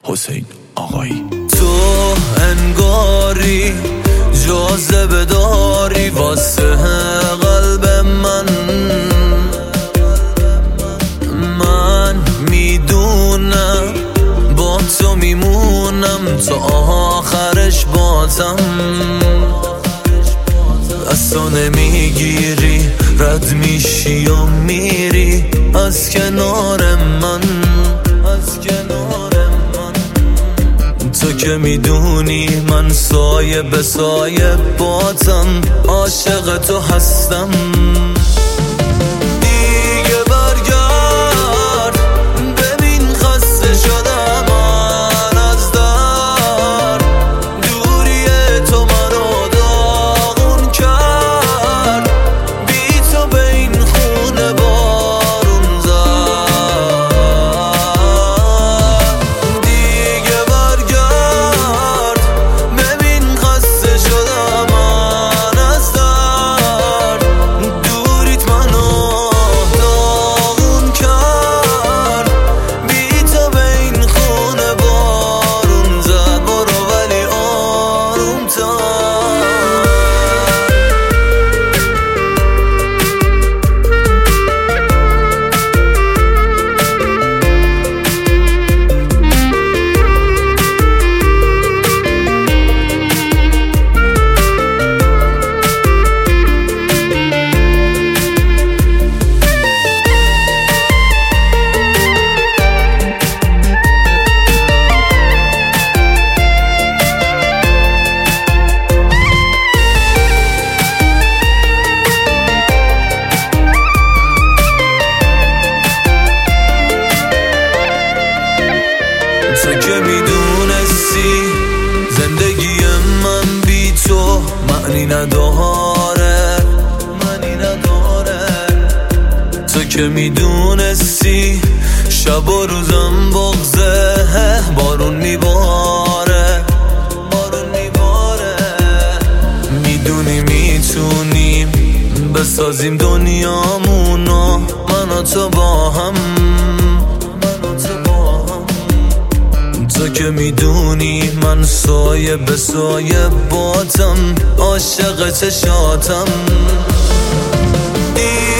حسین آقایی. تو انگاری جاذبه داری واسه قلب من میدونم با تو میمونم تا آخرش بازم. اصلا نمیگیری رد میشی یا میری از کنار من. تو که میدونی من سایه به سایه باتم، عاشق تو هستم. دیگه برگرد ببین خسته شدم من از در دوری تو منو داغون کرد. بی تو به این خونه بارون زد. دیگه برگرد ببین خسته شدم من از در دوریت منو داغون کرد. بی تو به این خونه بارون زد. برو ولی آروم تر. تو که میدونستی زندگی من بی تو معنی نداره. تو که میدونستی شب و روزم بغضه بارون میباره. میدونی میتونیم بسازیم دنیامونو من و تو با هم. تو که میدونی من سایه به سایه باتم، عاشق چشاتم.